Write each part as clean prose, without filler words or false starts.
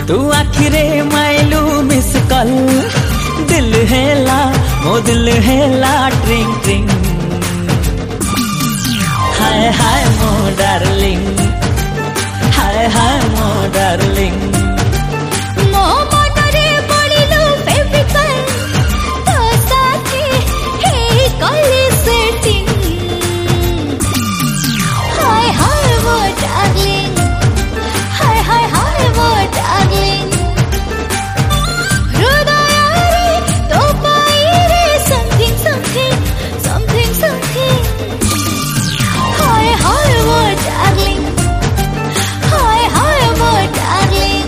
तू आखिरे माइलू miss call दिल हेला मो दिल हेला ट्रिंग ट्रिंग हाय हाय मो डार्लिंग हाय हाय मो डार्लिंग मो मनरे पड़िलु फेविकल तो साथे हे कॉली सेटिंग हाय हाय मो डार्लिंग हाय हाय हाय मो डार्लिंग हृदय तो पाइरे समथिंग समथिंग समथिंग समथिंग हाय हाय मो डार्लिंग हाय हाय मो डार्लिंग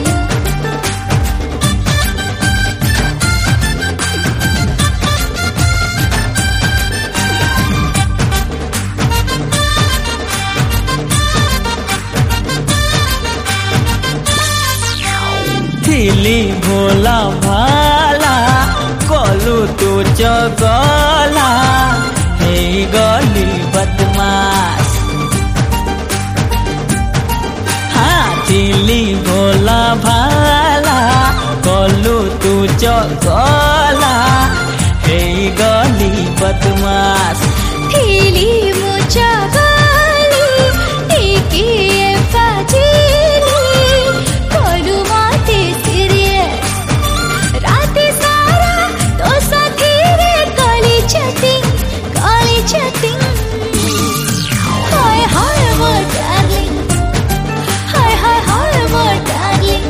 थिली भोला भाला कलू तू चगला हे गली बदमाश हाँ थिली भोला भाला कलू तू चगला हे गली बदमाश थिली मुचा गाली टिकी फाजिली कोलू माते सीरियस राते सारा तो साथी रे काली चटिंग हाय हाय वो डार्लिंग हाय हाय हाय वो डार्लिंग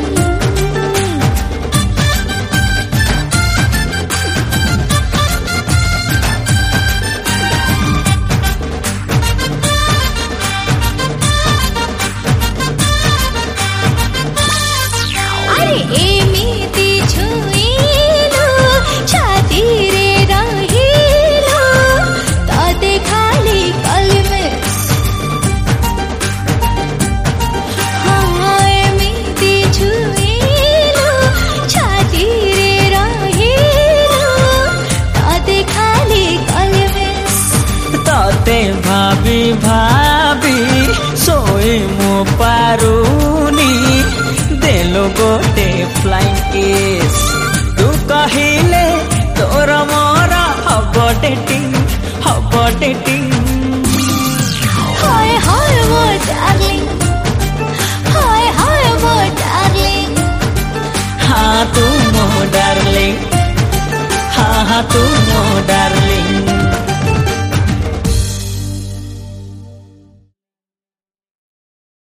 अरे एमिति छुइलु छाती रे रहिलु तते खाली कलमिस हाँ एमिति छुइलु छाती रे रहिलु तते खाली कलमिस तते भाभी भाभी सोई मो पारुनी देलो गोटे फ्लाइंग किस तू कहिले तोर मोरा हब डेटिंग हाय हाय वो डार्लिंग हाय हाय वो डार्लिंग हाँ तू मो डार्लिंग हाँ हाँ तू